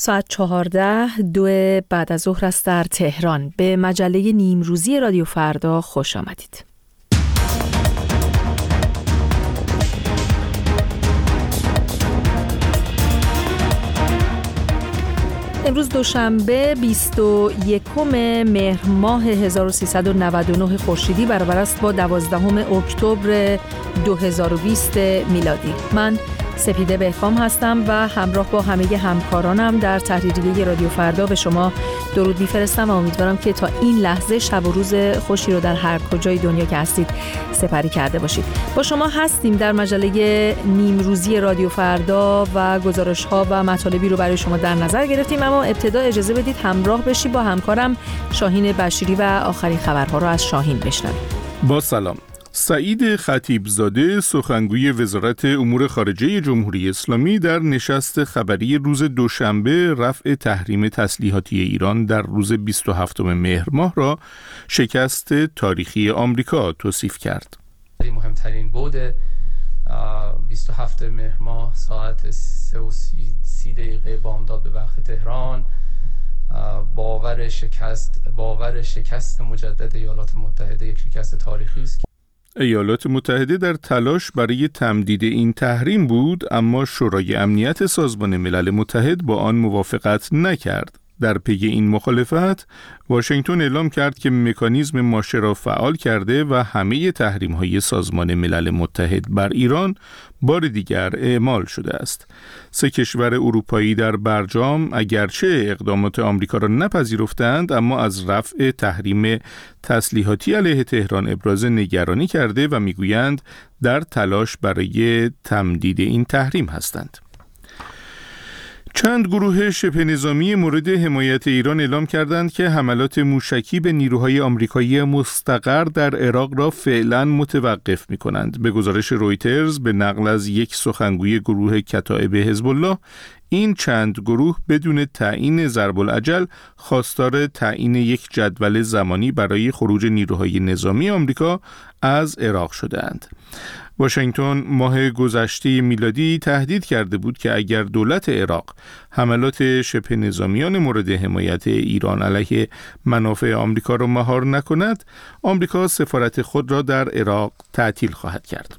ساعت 14:02 بعد از ظهر است در تهران. به مجله نیمروزی رادیو فردا خوش آمدید. امروز دوشنبه 21 مهر ماه 1399 خورشیدی برابر است با 12 اکتبر 2020 میلادی. من سپیده بهفام هستم و همراه با همه همکارانم در تحریریه رادیو فردا به شما درود میفرستم و امیدوارم که تا این لحظه شب و روز خوشی رو در هر کجای دنیا که هستید سپری کرده باشید. با شما هستیم در مجله نیمروزی رادیو فردا و گزارش‌ها و مطالبی رو برای شما در نظر گرفتیم، اما ابتدا اجازه بدید همراه بشی با همکارم شاهین بشیری و آخرین خبرها رو از شاهین بشنویم. با سلام. سعید خطیبزاده سخنگوی وزارت امور خارجه جمهوری اسلامی در نشست خبری روز دوشنبه رفع تحریم تسلیحاتی ایران در روز 27 مهر ماه را شکست تاریخی آمریکا توصیف کرد. مهمترین بود 27 مهر ماه ساعت 3:30 بامداد به وقت تهران باور شکست مجدد ایالات متحده یک شکست تاریخی است. ایالات متحده در تلاش برای تمدید این تحریم بود، اما شورای امنیت سازمان ملل متحد با آن موافقت نکرد. در پی این مخالفت، واشنگتن اعلام کرد که مکانیزم ماشه را فعال کرده و همه تحریم‌های سازمان ملل متحد بر ایران بار دیگر اعمال شده است. 3 کشور اروپایی در برجام اگرچه اقدامات آمریکا را نپذیرفتند، اما از رفع تحریم تسلیحاتی علیه تهران ابراز نگرانی کرده و میگویند در تلاش برای تمدید این تحریم هستند. چند گروه شبه نظامی مورد حمایت ایران اعلام کردند که حملات موشکی به نیروهای آمریکایی مستقر در عراق را فعلا متوقف می‌کنند. به گزارش رویترز به نقل از یک سخنگوی گروه کتائب حزب الله، این چند گروه بدون تعیین ضرب الاجل خواستار تعیین یک جدول زمانی برای خروج نیروهای نظامی آمریکا از عراق شده‌اند. واشنگتن ماه گذشته میلادی تهدید کرده بود که اگر دولت عراق حملات شبه نظامیان مورد حمایت ایران علیه منافع آمریکا را مهار نکند، آمریکا سفارت خود را در عراق تعطیل خواهد کرد.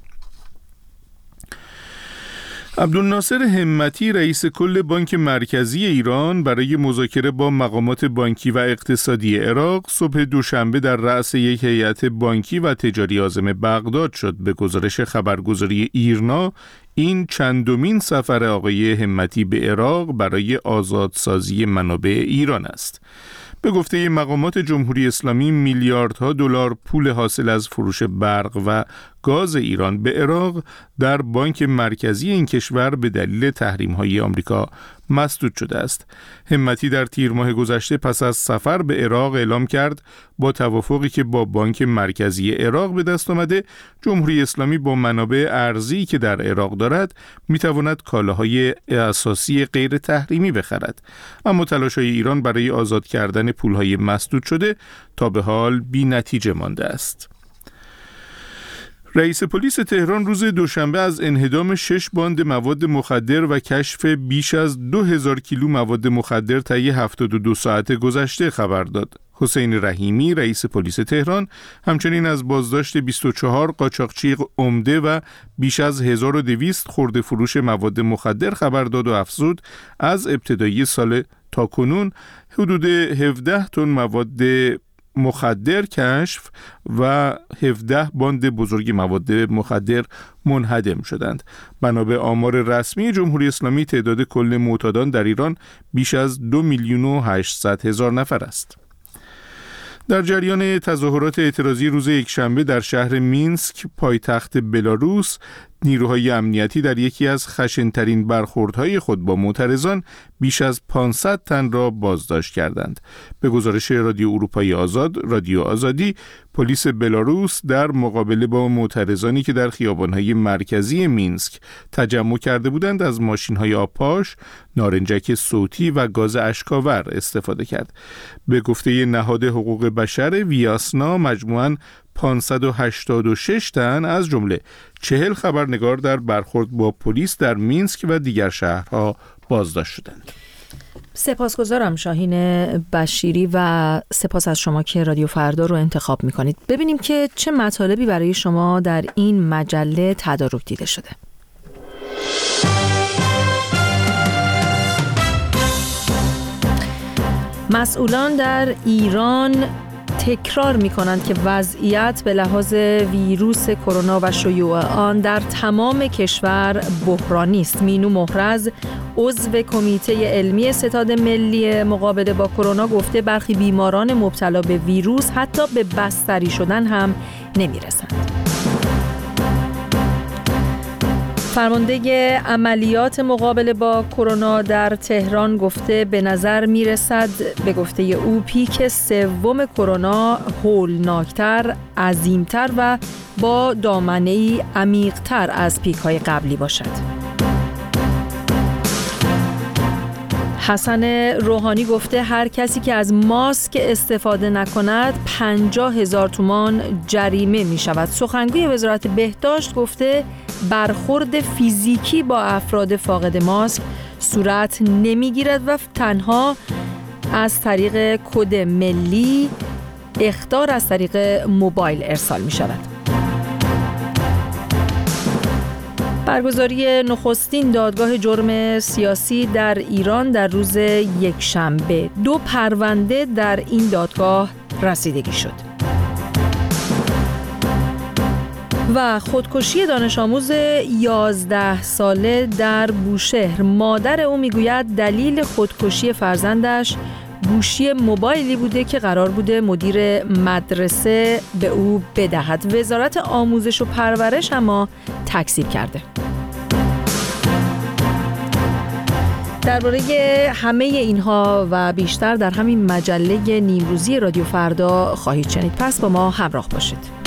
عبدالناصر همتی رئیس کل بانک مرکزی ایران برای مذاکره با مقامات بانکی و اقتصادی عراق صبح دوشنبه در رأس یک هیئت بانکی و تجاری عازم بغداد شد. به گزارش خبرگزاری ایرنا، این چندمین سفر آقای همتی به عراق برای آزادسازی منابع ایران است. به گفته مقامات جمهوری اسلامی، میلیاردها دلار پول حاصل از فروش برق و گاز ایران به عراق در بانک مرکزی این کشور به دلیل تحریم‌های آمریکا مسدود شده است. همتی در تیر ماه گذشته پس از سفر به عراق اعلام کرد با توافقی که با بانک مرکزی عراق به دست آمده، جمهوری اسلامی با منابع ارزی که در عراق دارد میتواند کالاهای اساسی غیر تحریمی بخرد. اما تلاش‌های ایران برای آزاد کردن پولهای مسدود شده تا به حال بی نتیجه مانده است. رئیس پلیس تهران روز دوشنبه از انهدام 6 باند مواد مخدر و کشف بیش از 2000 کیلو مواد مخدر طی 72 ساعت گذشته خبر داد. حسین رحیمی رئیس پلیس تهران همچنین از بازداشت 24 قاچاقچی عمده و بیش از 1200 خرده فروش مواد مخدر خبر داد و افزود از ابتدایی سال تا کنون حدود 17 تن مواد مخدر کشف و 17 باند بزرگ مواد مخدر منهدم شدند. بنا به آمار رسمی جمهوری اسلامی، تعداد کل معتادان در ایران بیش از 2,800,000 نفر است. در جریان تظاهرات اعتراضی روز یکشنبه در شهر مینسک پایتخت بلاروس، نیروهای امنیتی در یکی از خشن‌ترین برخوردهای خود با معترضان بیش از 500 تن را بازداشت کردند. به گزارش رادیو اروپای آزاد، رادیو آزادی، پلیس بلاروس در مقابله با معترضانی که در خیابان‌های مرکزی مینسک تجمع کرده بودند از ماشین‌های آبپاش، نارنجک صوتی و گاز اشک‌آور استفاده کرد. به گفته نهاد حقوق بشر ویاسنا، مجموعاً 586 تن از جمله 40 خبرنگار در برخورد با پلیس در مینسک و دیگر شهرها بازداشت شدند. سپاسگزارم شاهین بشیری و سپاس از شما که رادیو فردا رو انتخاب میکنید. ببینیم که چه مطالبی برای شما در این مجله تدارک دیده شده. مسئولان در ایران تکرار می‌کنند که وضعیت به لحاظ ویروس کرونا و شیوع آن در تمام کشور بحرانی است. مینو محرز، عضو کمیته علمی ستاد ملی مقابله با کرونا، گفته برخی بیماران مبتلا به ویروس حتی به بستری شدن هم نمی‌رسند. فرمانده عملیات مقابله با کرونا در تهران گفته به نظر میرسد به گفته او پیک سوم کرونا هولناکتر، عظیمتر و با دامنه‌ای عمیق‌تر از پیک‌های قبلی باشد. حسن روحانی گفته هر کسی که از ماسک استفاده نکند 50,000 تومان جریمه می شود. سخنگوی وزارت بهداشت گفته برخورد فیزیکی با افراد فاقد ماسک صورت نمی گیرد و تنها از طریق کد ملی اخطار از طریق موبایل ارسال می شود. برگزاری نخستین دادگاه جرم سیاسی در ایران در روز یکشنبه. 2 پرونده در این دادگاه رسیدگی شد. و خودکشی دانش آموز 11 ساله در بوشهر. مادر او میگوید دلیل خودکشی فرزندش گوشی موبایلی بوده که قرار بوده مدیر مدرسه به او بدهد. وزارت آموزش و پرورش اما تکذیب کرده. درباره همه اینها و بیشتر در همین مجله نیمروزی رادیو فردا خواهید شنید. پس با ما همراه باشید.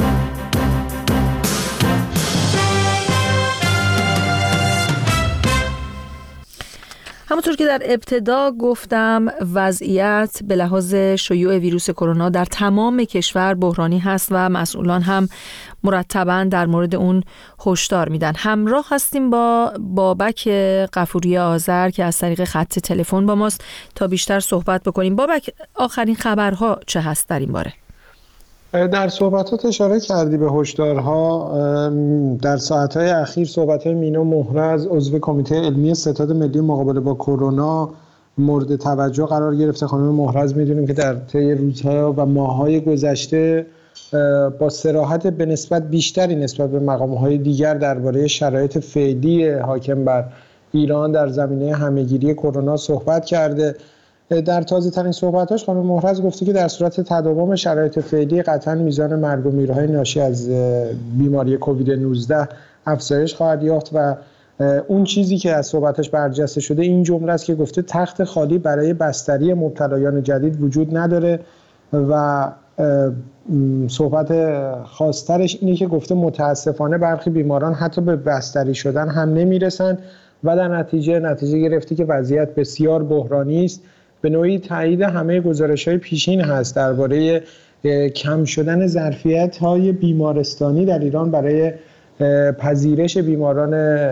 همونطور که در ابتدا گفتم وضعیت به لحاظ شیوع ویروس کرونا در تمام کشور بحرانی هست و مسئولان هم مرتباً در مورد اون هشدار میدن. همراه هستیم با بابک غفوری آذر که از طریق خط تلفن با ماست تا بیشتر صحبت بکنیم. بابک، آخرین خبرها چه هست در این باره؟ در صحبتات اشاره کردی به هشدارها. در ساعتهای اخیر صحبتهای مینو محرز، عضو کمیته علمی ستاد ملی مقابله با کرونا، مورد توجه قرار گرفته. خانم محرز میدونیم که در طی روزها و ماه‌های گذشته با صراحت به نسبت بیشتری نسبت به مقام‌های دیگر درباره شرایط فعلی حاکم بر ایران در زمینه همه‌گیری کرونا صحبت کرده. در تازه ترین صحبتاش خانم محرز گفته که در صورت تداوم شرایط فعلی قطعا میزان مرگ و میرهای ناشی از بیماری کووید 19 افزایش خواهد یافت و اون چیزی که از صحبتاش برجسته شده این جمله است که گفته تخت خالی برای بستری مبتلایان جدید وجود نداره و صحبت خاصترش اینه که گفته متاسفانه برخی بیماران حتی به بستری شدن هم نمیرسن و در نتیجه گرفته که وضعیت بسیار بحرانی است. به نوعی تایید همه گزارش‌های پیشین هست درباره کم شدن ظرفیت‌های بیمارستانی در ایران برای پذیرش بیماران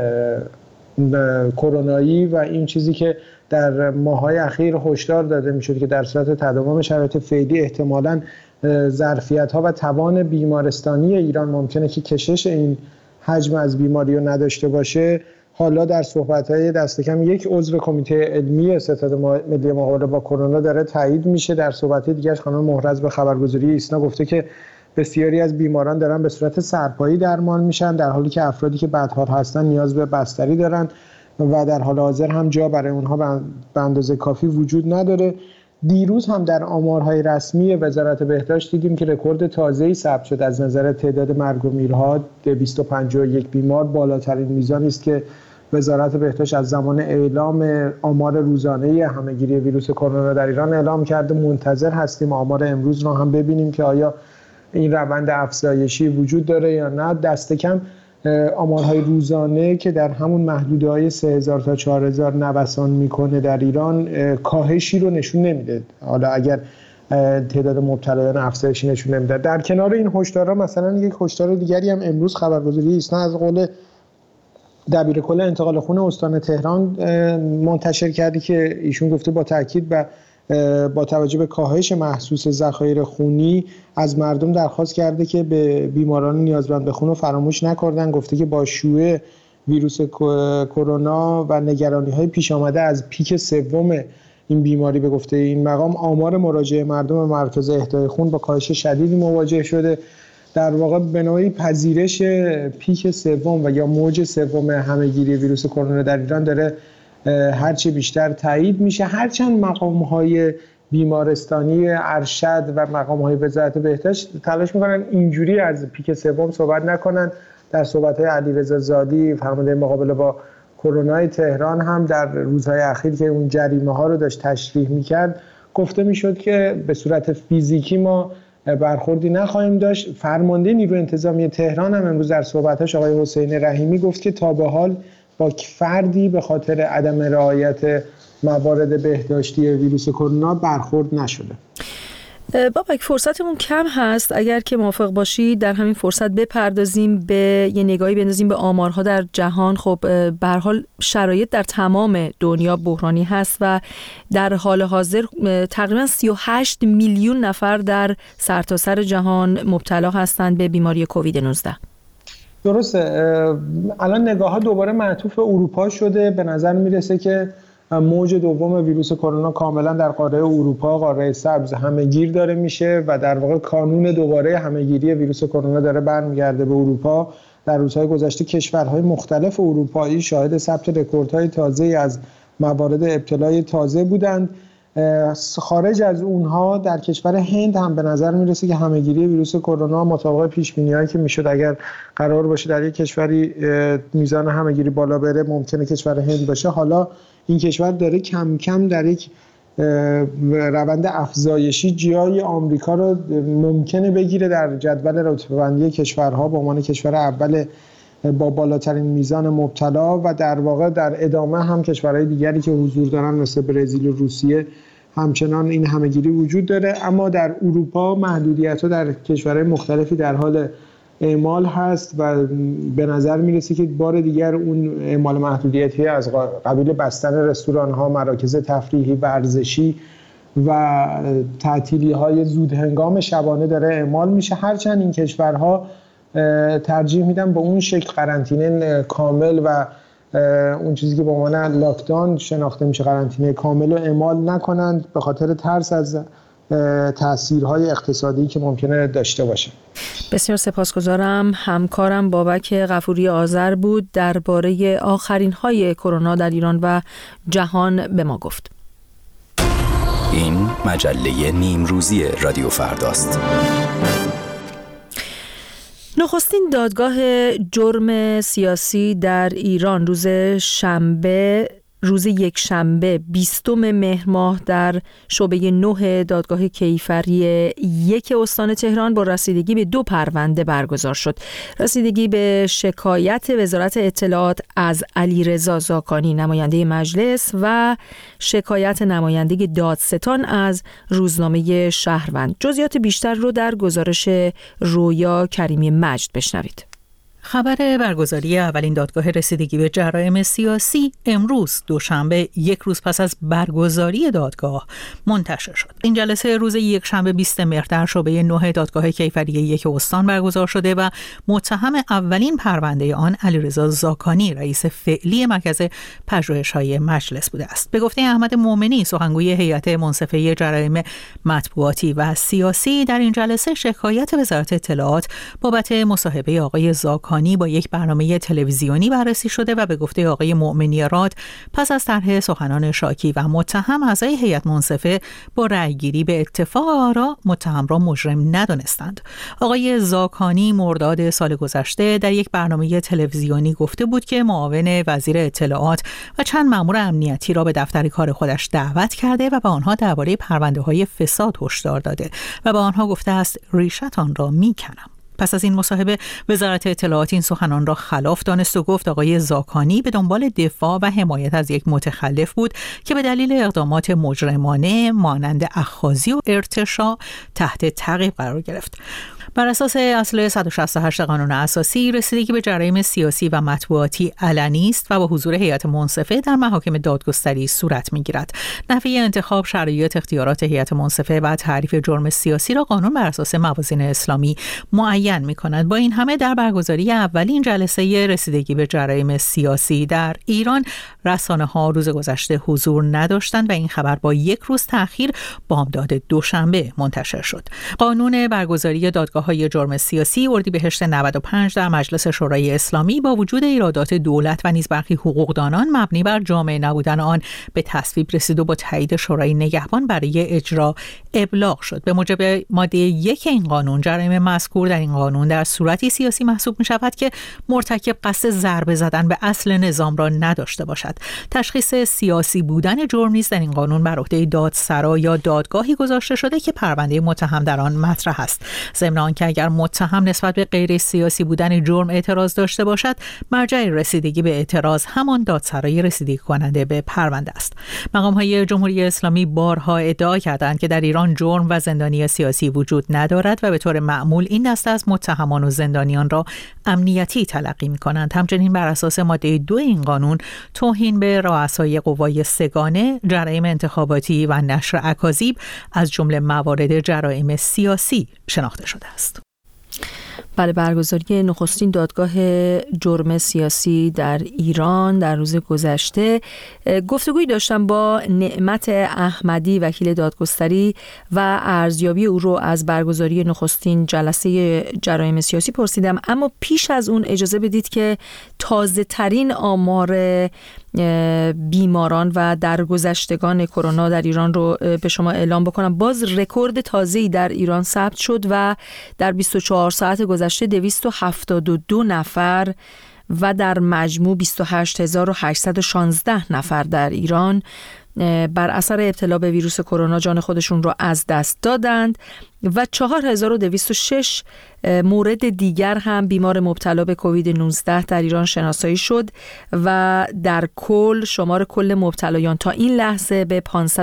کرونایی و این چیزی که در ماه‌های اخیر هشدار داده می‌شد که در صورت تداوم شرایط فعلی احتمالاً ظرفیت‌ها و توان بیمارستانی ایران ممکنه که کشش این حجم از بیماری رو نداشته باشه. حالا در صحبت‌های دست کم یک عضو کمیته علمی ستاد ملی مقابله با کرونا داره تایید میشه. در صحبت دیگرش خانم محرز به خبرگزاری ایسنا گفته که بسیاری از بیماران دارن به صورت سرپایی درمان میشن در حالی که افرادی که بدحال هستن نیاز به بستری دارن و در حال حاضر هم جا برای اونها به اندازه کافی وجود نداره. دیروز هم در آمارهای رسمی وزارت بهداشت دیدیم که رکورد تازه‌ای ثبت شد از نظر تعداد مرگ و میرها. 251 بیمار بالاترین میزانی است که وزارت بهداشت از زمان اعلام آمار روزانه همه‌گیری ویروس کرونا در ایران اعلام کرده. منتظر هستیم آمار امروز رو هم ببینیم که آیا این روند افزایشی وجود داره یا نه. دست کم آمارهای روزانه که در همون محدوده‌های 3000 تا 4000 نوسان میکنه در ایران کاهشی رو نشون نمیده. حالا اگر تعداد مبتلایان افزایشی نشون نمیده. در کنار این هشدارها مثلا یک هشدار دیگری هم امروز خبرگزاری ایسنا از قول دبیرکل انتقال خون استان تهران منتشر کرده که ایشون گفته با تاکید و با توجه به کاهش محسوس ذخایر خونی از مردم درخواست کرده که به بیماران نیازمند به خون رو فراموش نکردن. گفته که با شیوع ویروس کرونا و نگرانی‌های پیش آمده از پیک سوم این بیماری به گفته این مقام آمار مراجعه مردم به مراکز اهدای خون با کاهش شدیدی مواجه شده. در واقع به نوعی پذیرش پیک سوم و یا موج سوم همهگیری ویروس کرونا در ایران داره هرچه بیشتر تایید میشه. هرچند مقام‌های بیمارستانی ارشد و مقام‌های وزارت بهداشت تلاش میکنن اینجوری از پیک سوم صحبت نکنن. در صحبت‌های علیرضا زادی فرمانده مقابله با کرونا تهران هم در روزهای اخیر که اون جریمه‌ها رو داشت تشریح میکرد گفته میشد که به صورت فیزیکی ما برخوردی نخواهیم داشت. فرمانده نیروی انتظامی تهران هم امروز در صحبتش آقای حسین رحیمی گفت که تا به حال با فردی به خاطر عدم رعایت موارد بهداشتی ویروس کرونا برخورد نشده. بابک فرصتمون کم هست، اگر که موافق باشی در همین فرصت بپردازیم به یه نگاهی بندازیم به آمارها در جهان. خب به هر حال شرایط در تمام دنیا بحرانی هست و در حال حاضر تقریبا 38 میلیون نفر در سرتاسر جهان مبتلا هستند به بیماری کووید 19. درسته. الان نگاه ها دوباره معطوف اروپا شده. به نظر میرسه که موج دوم ویروس کرونا کاملا در قاره اروپا، قاره سبز همه‌گیر داره میشه و در واقع کانون دوباره همه‌گیری ویروس کرونا داره برمیگرده به اروپا. در روزهای گذشته کشورهای مختلف اروپایی شاهد ثبت رکوردهای تازه‌ای از موارد ابتلای تازه بودند. خارج از اونها در کشور هند هم به نظر میرسه که همه‌گیری ویروس کرونا مطابق پیش‌بینی‌هایی که میشد اگر قرار باشه در یک کشوری میزان همه‌گیری بالا بره ممکنه کشور هند باشه. حالا این کشور داره کم کم در یک روند افزایشی جای آمریکا رو ممکنه بگیره در جدول رتبه‌بندی کشورها به عنوان کشور اول با بالاترین میزان مبتلا و در واقع در ادامه هم کشورهای دیگری که حضور دارن مثل برزیل و روسیه همچنان این همه‌گیری وجود داره. اما در اروپا محدودیت‌ها در کشورهای مختلفی در حال اعمال هست و به نظر میرسه که بار دیگر اون اعمال محدودیتی از قبیل بستن رستوران‌ها، مراکز تفریحی، ورزشی و تعطیلی‌های زودهنگام شبانه داره اعمال میشه. هرچند این کشورها ترجیح میدن با اون شکل قرنطینه کامل و اون چیزی که به عنوان لاکداون شناخته میشه قرنطینه کامل رو اعمال نکنند به خاطر ترس از تأثیرهای اقتصادی که ممکنه داشته باشه. بسیار سپاسگزارم. همکارم بابک غفوری آذر بود درباره آخرین های کرونا در ایران و جهان به ما گفت. این مجله نیمروزی رادیو فرداست. نخستین دادگاه جرم سیاسی در ایران روز یک شنبه 20 مهر ماه در شعبه 9 دادگاه کیفری 1 استان تهران با رسیدگی به 2 پرونده برگزار شد. رسیدگی به شکایت وزارت اطلاعات از علیرضا زاکانی نماینده مجلس و شکایت نماینده دادستان از روزنامه شهروند. جزئیات بیشتر رو در گزارش رویا کریمی مجد بشنوید. خبر برگزاری اولین دادگاه رسیدگی به جرایم سیاسی امروز دوشنبه 1 روز پس از برگزاری دادگاه منتشر شد. این جلسه روز یک شنبه 20 مهر در شعبه 9 دادگاه کیفری 1 استان برگزار شده و متهم اولین پرونده آن علیرضا زاکانی رئیس فعلی مرکز پژوهش‌های مجلس بوده است. به گفته احمد مومنی سخنگوی هیئت منصفه جرایم مطبوعاتی و سیاسی در این جلسه شکایت وزارت اطلاعات بابت مصاحبه آقای زاکانی با یک برنامه تلویزیونی بررسی شده و به گفته آقای مؤمنی راد پس از طرح سخنان شاکی و متهم اعضای هیئت منصفه با رأیگیری به اتفاق آرا متهم را مجرم ندانستند. آقای زاکانی مرداد سال گذشته در یک برنامه تلویزیونی گفته بود که معاون وزیر اطلاعات و چند مأمور امنیتی را به دفتر کار خودش دعوت کرده و به آنها درباره پرونده‌های فساد هشدار داده و به آنها گفته است ریشتان را میکنم. پس از این مصاحبه وزارت اطلاعات این سخنان را خلاف دانست و گفت آقای زاکانی به دنبال دفاع و حمایت از یک متخلف بود که به دلیل اقدامات مجرمانه مانند اخاذی و ارتشاء تحت تعقیب قرار گرفت. بر اساس اصل 168 قانون اساسی، رسیدگی به جرایم سیاسی و مطبوعاتی علنی است و با حضور هیئت منصفه در محاکم دادگستری صورت می‌گیرد. نحوه انتخاب، شرایط، اختیارات هیئت منصفه و تعریف جرم سیاسی را قانون بر اساس موازین اسلامی معین می‌کند. با این همه در برگزاری اولین جلسه رسیدگی به جرایم سیاسی در ایران، رسانه‌ها روز گذشته حضور نداشتند و این خبر با یک روز تأخیر بامداد دوشنبه منتشر شد. قانون برگزاری دادگاه‌های جرم سیاسی اردیبهشت 95 در مجلس شورای اسلامی با وجود ایرادات دولت و نیز برخی حقوقدانان مبنی بر جامع نبودن آن به تصویب رسید و با تایید شورای نگهبان برای اجرا ابلاغ شد. به موجب ماده 1 این قانون، جرایم مذکور در این قانون در صورتی سیاسی محسوب می‌شود که مرتکب قصد ضربه زدن به اصل نظام را نداشته باشد. تشخیص سیاسی بودن جرم نیز در این قانون بر عهده دادسرا یا دادگاهی گذاشته شده که پرونده متهم در آن مطرح است. ضمن آنکه اگر متهم نسبت به غیر سیاسی بودن جرم اعتراض داشته باشد، مرجع رسیدگی به اعتراض همان دادسرای رسیدگی کننده به پرونده است. مقام‌های جمهوری اسلامی بارها ادعا کردند که در ایران جرم و زندانی سیاسی وجود ندارد و به طور معمول این دسته از متهمان و زندانیان را امنیتی تلقی می‌کنند. همچنین بر اساس ماده 2 این قانون، توهین به رؤسای قوای سگانه، جرایم انتخاباتی و نشر اکاذیب از جمله موارد جرایم سیاسی شناخته شده است. بله، برگزاری نخستین دادگاه جرم سیاسی در ایران در روز گذشته گفتگویی داشتم با نعمت احمدی، وکیل دادگستری، و ارزیابی او رو از برگزاری نخستین جلسه جرایم سیاسی پرسیدم. اما پیش از اون اجازه بدید که تازه ترین آمار بیماران و درگذشتگان کرونا در ایران رو به شما اعلام بکنم. باز رکورد تازه‌ای در ایران ثبت شد و در 24 ساعت گذشته 272 نفر و در مجموع 28816 نفر در ایران بر اثر ابتلا به ویروس کرونا جان خودشون رو از دست دادند و 4206 مورد دیگر هم بیمار مبتلا به کووید 19 در ایران شناسایی شد و در کل شمار کل مبتلایان تا این لحظه به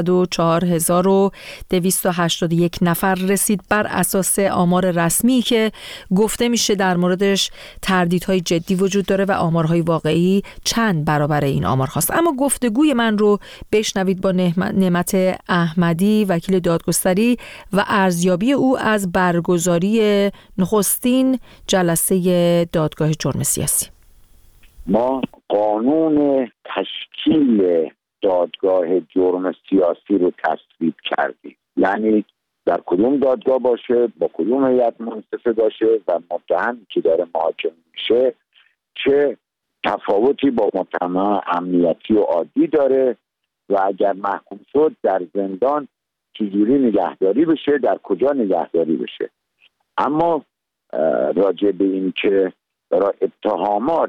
504281 نفر رسید بر اساس آمار رسمی که گفته میشه در موردش تردیدهای جدی وجود داره و آمارهای واقعی چند برابر این آمار هست. اما گفتگوی من رو بشنوید با نعمت احمدی، وکیل دادگستری، و ارزیابی او از برگزاری نخستین جلسه دادگاه جرم سیاسی. ما قانون تشکیل دادگاه جرم سیاسی رو تصویب کردیم، یعنی در کدوم دادگاه باشه، با کدوم هیئت منصفه باشه و متهم که داره محاکمه میشه چه تفاوتی با متهم امنیتی و عادی داره و اگر محکوم شد در زندان چجوری نگهداری بشه، در کجا نگهداری بشه. اما راجع به این که برای اتهامات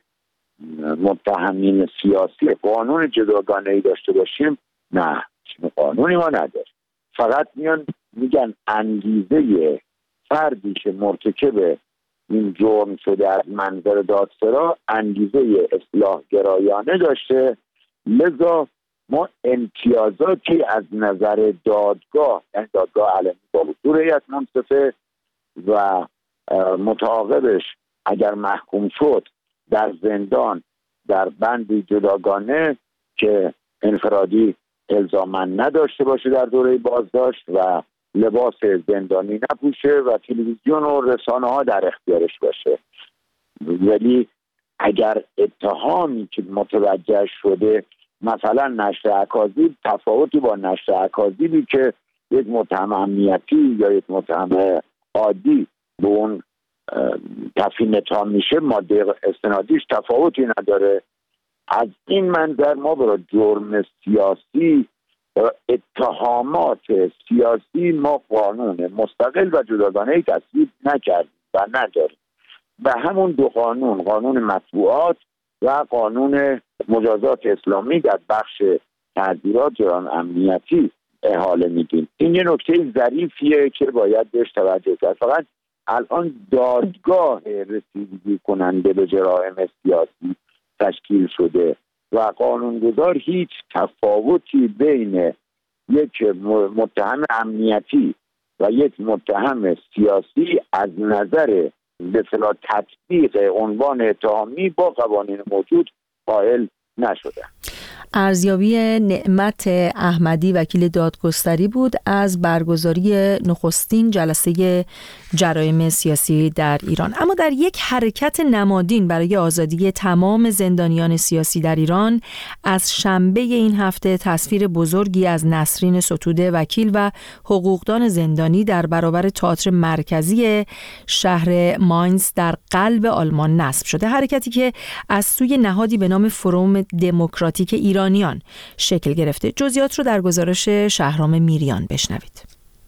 متهمین سیاسی قانون جداگانه‌ای داشته باشیم، نه، قانونی ما نداره. فقط میگن انگیزه فردی که مرتکب این جرم شده از منظر دادسرا انگیزه اصلاح گرایانه داشته، لذا ما امتیازاتی از نظر دادگاه، یعنی دادگاه علنی با حضور هیئت منصفه و متعاقبش اگر محکوم شد در زندان در بندی جداگانه که انفرادی الزاما نداشته باشه در دوره بازداشت و لباس زندانی نپوشه و تلویزیون و رسانه ها در اختیارش باشه. ولی اگر اتهامی که متوجه شده مثلا نشر اکاذیب، تفاوتی با نشر اکاذیبی که یک متهم امنیتی یا یک متهم عادی به اون تفهیم اتهام میشه، ماده استنادیش تفاوتی نداره. از این منظر ما برای جرم سیاسی، اتهامات سیاسی، ما قانون مستقل و جداگانه‌ای تصویب نکردیم و نداریم. به همون دو قانون، قانون مطبوعات و قانون مجازات اسلامی در بخش تعزیرات جرائم امنیتی احاله میدیم. این یه نکته ظریفیه که باید بهش توجه کرد. فقط الان دادگاه رسیدگی کننده به جرائم سیاسی تشکیل شده و قانونگذار هیچ تفاوتی بین یک متهم امنیتی و یک متهم سیاسی از نظر به اصطلاح تطبیق عنوان اتهامی با قوانین موجود قائل نشده. ارزیابی نعمت احمدی وکیل دادگستری بود از برگزاری نخستین جلسه جرایم سیاسی در ایران. اما در یک حرکت نمادین برای آزادی تمام زندانیان سیاسی در ایران، از شنبه این هفته تصویر بزرگی از نسرین ستوده وکیل و حقوقدان زندانی در برابر تئاتر مرکزی شهر ماینز در قلب آلمان نصب شده. حرکتی که از سوی نهادی به نام فروم دموکراتیک ایرانیان شکل گرفته. جزئیات رو در گزارش شهرام میریان بشنوید.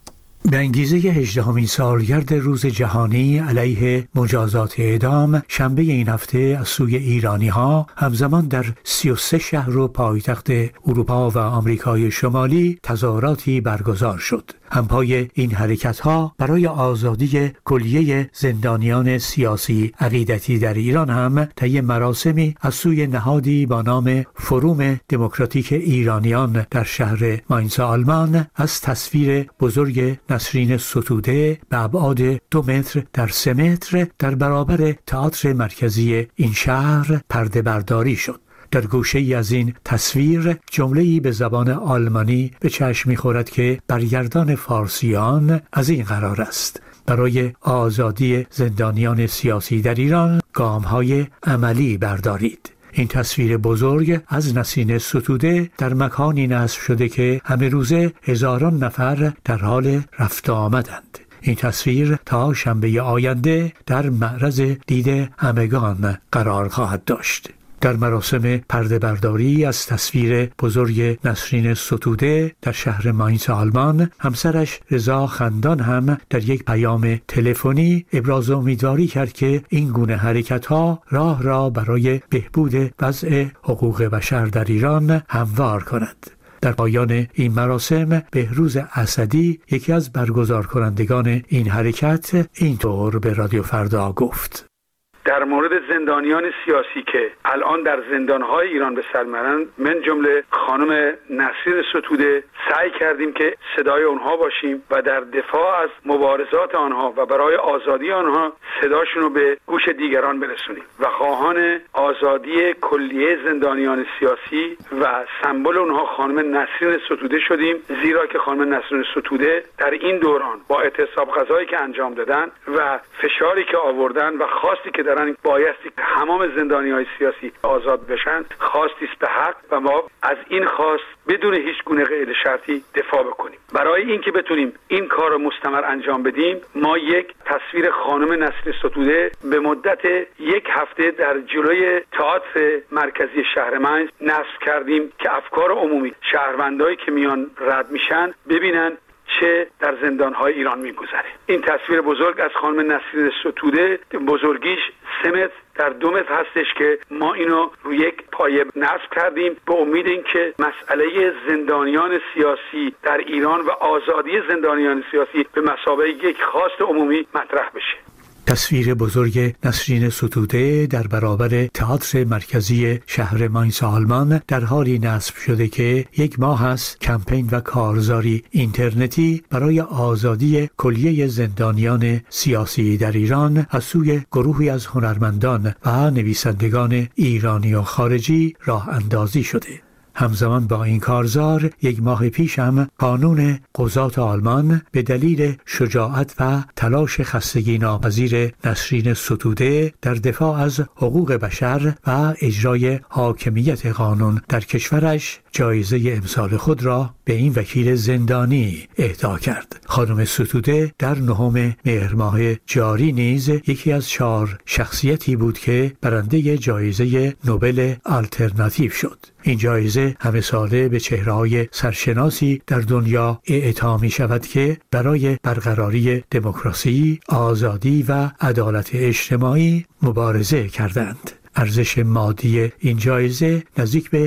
به انگیزه 18مین سالگرد روز جهانی علیه مجازات اعدام، شنبه این هفته از سوی ایرانی‌ها همزمان در 33 شهر و پایتخت اروپا و آمریکای شمالی تظاهراتی برگزار شد. همپای این حرکت‌ها برای آزادی کلیه زندانیان سیاسی عقیدتی در ایران هم طی مراسمی از سوی نهادی با نام فروم دموکراتیک ایرانیان در شهر ماینز آلمان از تصویر بزرگ نسرین ستوده به ابعاد 2 متر در 3 متر در برابر تئاتر مرکزی این شهر پرده برداری شد. در گوشه‌ای از این تصویر جمله‌ای به زبان آلمانی به چشم می‌خورد که برگردان فارسیان از این قرار است: برای آزادی زندانیان سیاسی در ایران گام‌های عملی بردارید. این تصویر بزرگ از نسرین ستوده در مکانی نصب شده که همه روزه هزاران نفر در حال رفت آمدند. این تصویر تا شنبه آینده در معرض دید همگان قرار خواهد داشت. در مراسم پرده برداری از تصویر بزرگ نسرین ستوده در شهر ماینز آلمان، همسرش رضا خندان هم در یک پیام تلفنی ابراز امیدواری کرد که این گونه حرکت‌ها راه را برای بهبود وضع حقوق بشر در ایران هموار کند. در پایان این مراسم بهروز اسدی، یکی از برگزار کنندگان این حرکت، اینطور به رادیو فردا گفت: در مورد زندانیان سیاسی که الان در زندانهای ایران به سر میبرند، من جمله خانم نسرین ستوده، سعی کردیم که صدای اونها باشیم و در دفاع از مبارزات آنها و برای آزادی آنها صداشون رو به گوش دیگران برسونیم و خواهان آزادی کلیه زندانیان سیاسی و سمبل اونها خانم نسرین ستوده شدیم، زیرا که خانم نسرین ستوده در این دوران با اعتصاب غذایی که انجام دادن و فشاری که آوردن و خواستی که دارن بایستی که تمام زندانی‌های سیاسی آزاد بشن، خواستی است به حق و ما از این خواست بدون هیچ گونه قید شرطی دفاع بکنیم. برای اینکه بتونیم این کار رو مستمر انجام بدیم، ما یک تصویر خانم نسرین ستوده به مدت 1 هفته در جلوی تئاتر مرکزی شهر ماینز نصب کردیم که افکار عمومی شهروندایی که میان رد میشن ببینن چه در زندان‌های ایران می‌گذره. این تصویر بزرگ از خانم نسرین ستوده بزرگیش 3 متر در 2 متر هستش که ما اینو روی یک پایه نصب کردیم به امید اینکه مسئله زندانیان سیاسی در ایران و آزادی زندانیان سیاسی به مثابه یک خواست عمومی مطرح بشه. تصویر بزرگ نسرین ستوده در برابر تئاتر مرکزی شهر ماینز آلمان در حالی نصب شده که 1 ماه است کمپین و کارزاری اینترنتی برای آزادی کلیه زندانیان سیاسی در ایران از سوی گروهی از هنرمندان و نویسندگان ایرانی و خارجی راه اندازی شده. همزمان با این کارزار 1 ماه پیش هم قانون قضات آلمان به دلیل شجاعت و تلاش خستگی ناپذیر نسرین ستوده در دفاع از حقوق بشر و اجرای حاکمیت قانون در کشورش جایزه امسال خود را به این وکیل زندانی اهدا کرد. خانم ستوده در 9 مهر ماه جاری نیز یکی از 4 شخصیتی بود که برنده جایزه نوبل آلترناتیو شد. این جایزه همه ساله به چهره‌های سرشناسی در دنیا اعطا می شود که برای برقراری دموکراسی، آزادی و عدالت اجتماعی مبارزه کردند. ارزش مادی این جایزه نزدیک به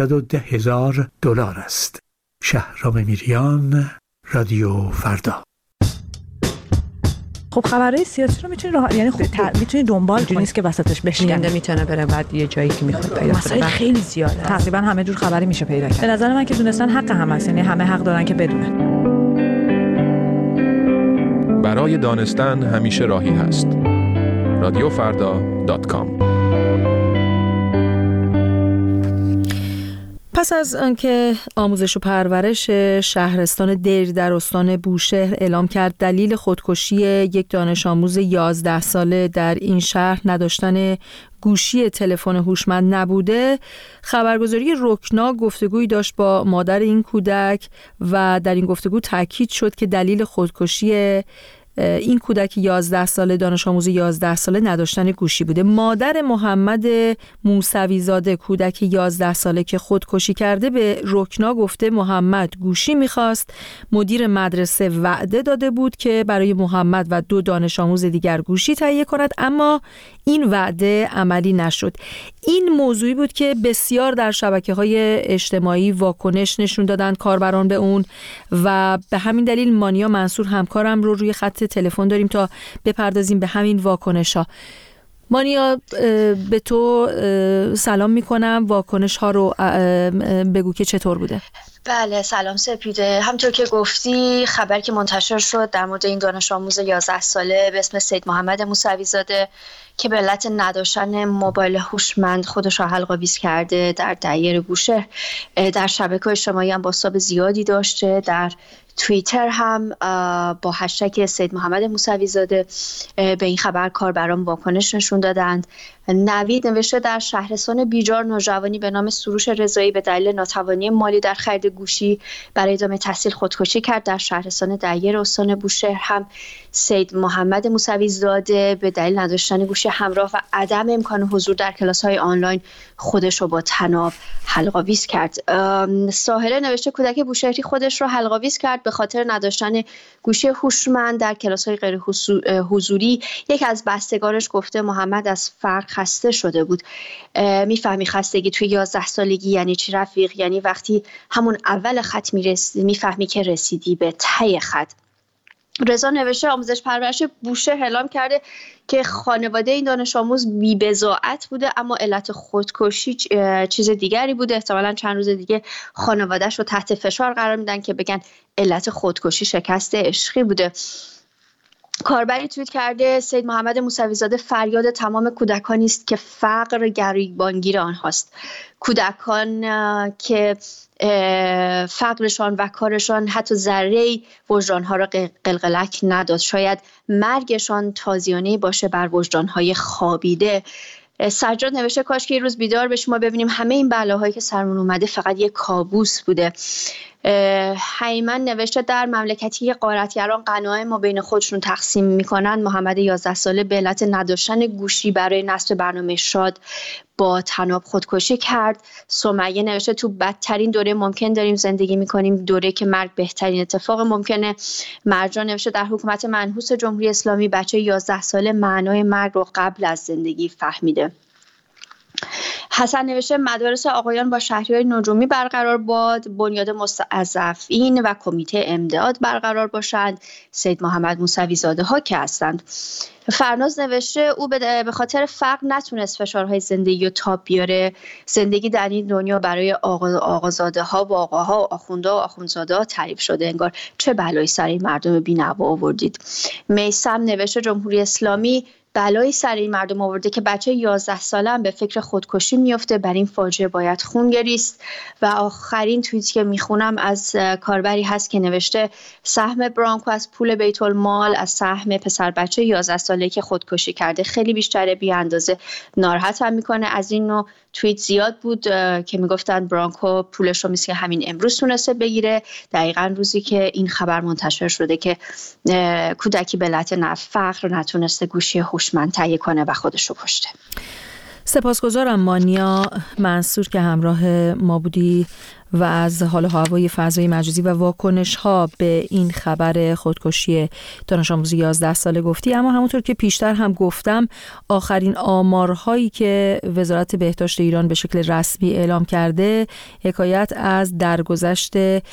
$110,000 است. شهرام میریان، رادیو فردا. خب خبرهای سیاسی رو میتونی یعنی میتونی دنبال کنی، نیست که وسطش بشکنه، میتونه بره بعد یه جایی که میخواد پیدا کنه. مسائل خیلی زیاده، تقریبا همه جور خبری میشه پیدا کرد. به نظر من که دونستن حق هم هست، یعنی همه حق دارن که بدونن. برای دانستن همیشه راهی هست. رادیوفردا.com. پس از آنکه آموزش و پرورش شهرستان دیر در استان بوشهر اعلام کرد دلیل خودکشی یک دانش آموز 11 ساله در این شهر نداشتن گوشی تلفن هوشمند نبوده، خبرگزاری رکنا گفتگویی داشت با مادر این کودک و در این گفتگو تاکید شد که دلیل خودکشی این کودک 11 ساله، دانش آموز 11 ساله، نداشتن گوشی بوده. مادر محمد موسوی زاده، کودک 11 ساله که خودکشی کرده، به رکنا گفته محمد گوشی میخواست. مدیر مدرسه وعده داده بود که برای محمد و 2 دانش آموز دیگر گوشی تهیه کند، اما این وعده عملی نشد. این موضوعی بود که بسیار در شبکه‌های اجتماعی واکنش نشون دادند کاربران به اون و به همین دلیل مانیا منصور همکارم رو روی خط تلفن داریم تا بپردازیم به همین واکنش‌ها. مانیا، به تو سلام میکنم. واکنش ها رو بگو که چطور بوده. بله، سلام سپیده. همطور که گفتی خبر که منتشر شد در مورد این دانش آموز 11 ساله به اسم سید محمد موسوی زاده که به علت نداشتن موبایل هوشمند خودش را حلق‌آویز کرده در دیر بوشهر، در شبکه‌های اجتماعی هم بازتاب زیادی داشته. در توییتر هم با هشتگ سید محمد موسوی زاده به این خبر کاربران واکنش نشون دادند. نوید نوشته در شهرستان بیجار نوجوانی به نام سروش رضایی به دلیل ناتوانی مالی در خرید گوشی برای ادامه تحصیل خودکشی کرد. در شهرستان دیر استان بوشهر هم سید محمد موسوی زاده به دلیل نداشتن گوشی همراه و عدم امکان حضور در کلاس‌های آنلاین خودش رو با طناب حلق‌آویز کرد. ساحره نوشته کودک بوشهری خودش رو حلق‌آویز کرد به خاطر نداشتن گوشی هوشمند در کلاس‌های غیر حضوری. یک از بستگانش گفته محمد از فقر خسته شده بود. میفهمی خستگی توی 11 سالگی یعنی چی رفیق؟ یعنی وقتی همون اول خط میفهمی که رسیدی به ته خط. رضا نوشته آموزش پرورش بوشهر اعلام کرده که خانواده این دانش آموز بی‌بضاعت بوده، اما علت خودکشی چیز دیگری بوده. احتمالاً چند روز دیگه خانواده‌اش رو تحت فشار قرار میدن که بگن علت خودکشی شکست عشقی بوده. کاربری توییت کرده سید محمد موسوی زاده فریاد تمام کودکانی است که فقر گریبانگیر آنهاست. کودکان که فقرشان و کارشان حتی ذره‌ای وجدانها را قلقلک نداد. شاید مرگشان تازیانه باشه بر وجدانهای خوابیده. سجاد نوشته کاش که یه روز بیدار بشیم ما ببینیم همه این بلاهایی که سرمون اومده فقط یک کابوس بوده. حیمن نوشته در مملکتی غارتگران غنایم ما بین خودشون تقسیم میکنن. محمد 11 ساله به علت نداشتن گوشی برای نصب برنامه شاد با طناب خودکشی کرد. سمیه نوشته تو بدترین دوره ممکن داریم زندگی میکنیم، دوره که مرگ بهترین اتفاق ممکنه. مرجان نوشته در حکومت منحوس جمهوری اسلامی بچه 11 ساله معنای مرگ رو قبل از زندگی فهمیده. حسن نوشته مدارس آقایان با شهریار نجومی برقرار باد، بنیاد مستضعفین و کمیته امداد برقرار باشند. سید محمد موسوی زاده ها که هستند. فرناز نوشته او به خاطر فقر نتونست فشارهای زندگی رو تاب بیاره. زندگی در این دنیا برای آقازاده ها و آقاها و آخونده و آخوندزاده ها تعریف شده، انگار چه بلایی سر این مردم بی‌نوا آوردید. میثم نوشته جمهوری اسلامی بلایی سر این مردم آورده که بچه 11 ساله هم به فکر خودکشی میفته. بر این فاجعه باید خون گریست. و آخرین توییتی که میخونم از کاربری هست که نوشته سهم برانکو از پول بیت المال از سهم پسر بچه 11 ساله که خودکشی کرده خیلی بیشتره، بی اندازه ناراحت هم میکنه. از این نوع توییت زیاد بود که میگفتن برانکو پولش رو مثل همین امروز تونسته بگیره، دقیقاً روزی که این خبر منتشر شده که کودکی به علت فقر نتونسته گوشی هوشمند تهیه کنه و خودش رو کشته. سپاسگزارم مانیا منصور که همراه ما بودی و از حال و هوای فضای مجازی و واکنش ها به این خبر خودکشی دانش آموز 11 ساله گفتی. اما همونطور که پیشتر هم گفتم آخرین آمارهایی که وزارت بهداشت ایران به شکل رسمی اعلام کرده حکایت از درگذشت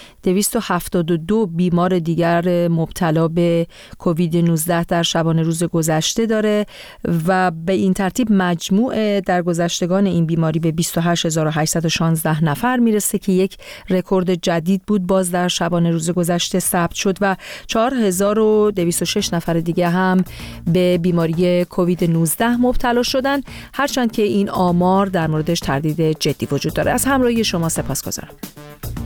272 بیمار دیگر مبتلا به کووید 19 در شبانه روز گذشته داره و به این ترتیب مجموع درگذشتگان این بیماری به 28816 نفر میرسه که یک رکورد جدید بود باز در شبانه روز گذشته ثبت شد و 4206 نفر دیگه هم به بیماری کووید 19 مبتلا شدن، هرچند که این آمار در موردش تردید جدی وجود داره. از همراهی شما سپاسگزارم.